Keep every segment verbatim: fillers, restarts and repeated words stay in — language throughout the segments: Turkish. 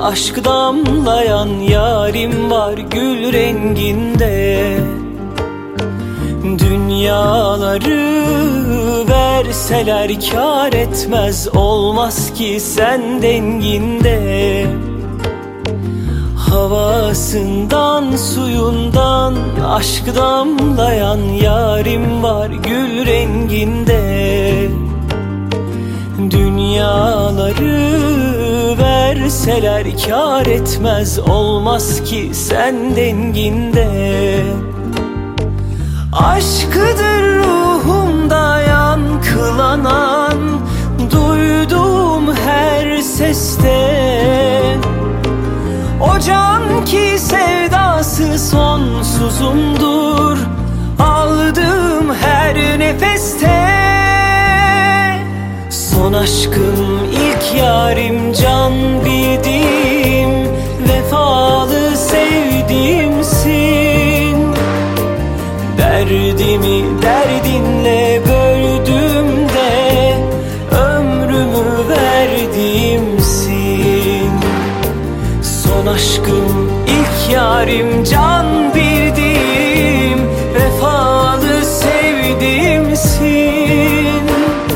aşk damlayan yarim var gül renginde. Dünyaları verseler kâr etmez, olmaz ki sen denginde. Havasından suyundan aşk damlayan yarim var gül renginde. Dünyaları verseler kâr etmez, olmaz ki sen denginde. Aşkıdır ruhumda yankılanan, duyduğum her seste. O can ki sevdası sonsuzumdur, aldığım her nefeste. Son aşkım, ilk yarim, can bildiğim, vefalı sevdiğimsin. Derdimi derdinle böldüğümde ömrümü verdiğimsin. Son aşkım, ilk yarim, can bildiğim, vefalı sevdiğimsin.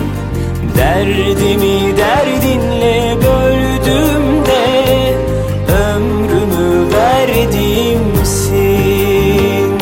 Derdimi derdinle böldüğümde ömrümü verdiğimsin.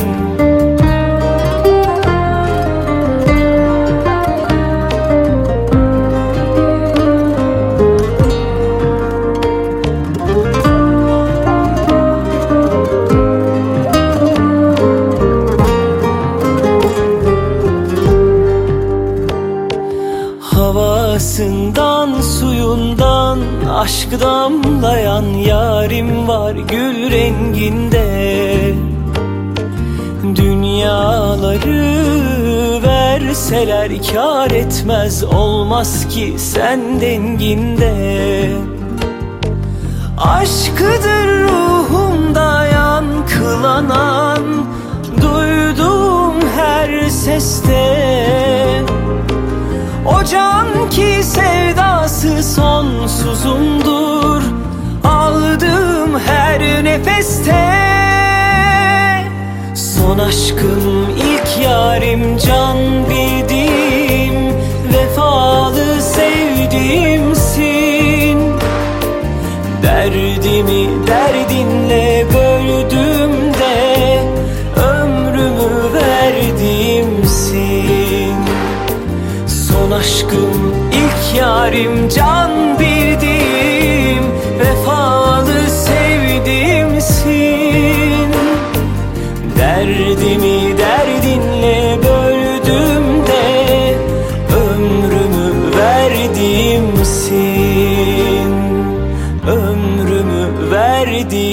Havasından suyundan aşk damlayan yarim var gül renginde. Dünyaları verseler kâr etmez, olmaz ki sen denginde. Aşkıdır ruhumda yankılanan, duyduğum her seste. O can ki sevdası sonsuzumdur, aldığım her nefeste. Son aşkım, ilk yarim, can bildiğim, vefalı sevdiğimsin. Derdimi derdinle böldüğümde ömrümü verdiğimsin. Son aşkım, ilk yarim, can bildiğim, vefalı sevdiğimsin. Derdimi derdinle böldüğümde ömrümü verdiğimsin. Ömrümü verdiğimsin.